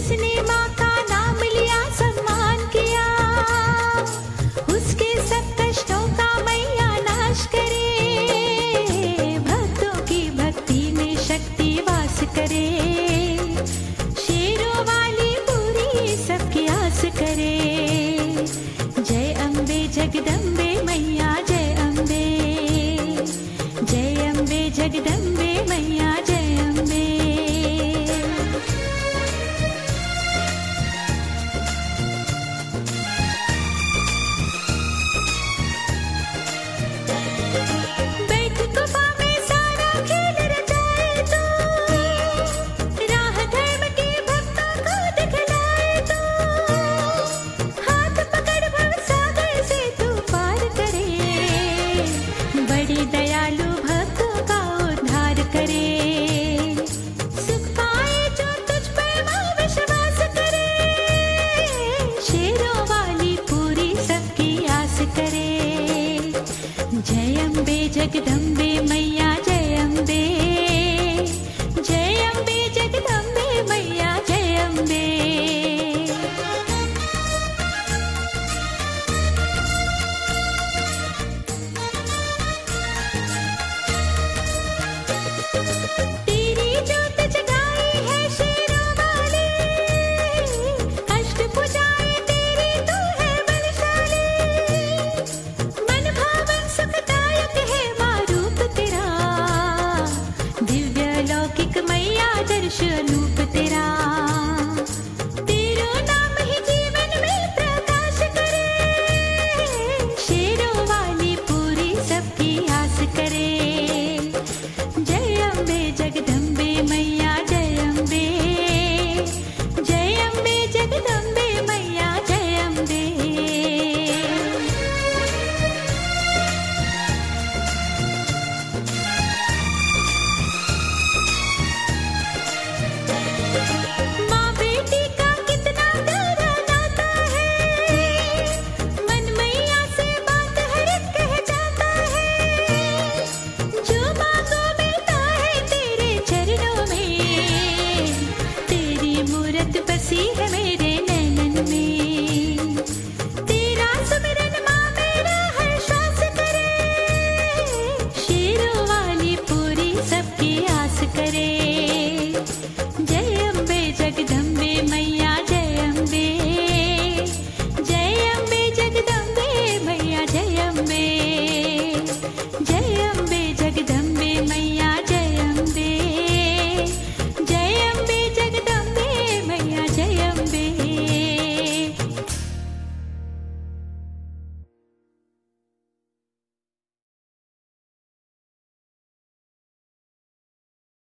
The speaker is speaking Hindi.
जिसने माँ का नाम लिया सम्मान किया, उसके सब कष्टों का मैया नाश करे। भक्तों की भक्ति में शक्ति वास करे, शेरों वाली पूरी सबकी आस करे। जय अम्बे जगदम्बे मैया जय अम्बे, जय अम्बे जगदम्बे मैया जय अम्बे। बैठ गुफा में सारा खेल रचाए तो, राह धर्म के भक्तों को दिखलाए तो, हाथ पकड़ भवसागर से तू पार करे। बड़ी दयालु भक्तों का उद्धार करे, सुख पाए जो तुझ पर माँ विश्वास करे। शेरों वाली पूरी सबकी आस करे। जय अम्बे जगदम्बे मैया जय अम्बे, जय अम्बे जगदम्बे मैया जय अम्बे। तेरी जोत जगाई है शेरों वाली, अष्टभुजाएं तेरी तू है बलशाली। मन भावन सुखदायक है माँ रूप तेरा, दिव्य लौकिक मैया दर्श अनूप तेरा। तेरो नाम ही जीवन में प्रकाश करे, शेरों वाली पूरी सबकी आस करे। जय अम्बे जगदम्बे मैया जय अम्बे, जय अम्बे जगदम्बे मैया जय अम्बे। माँ बेटी का कितना प्यारा नाता है, मन मैया से बात हर एक कह जाता है। जो मांगो मिलता है तेरे चरणों में, तेरी मूरत बसी है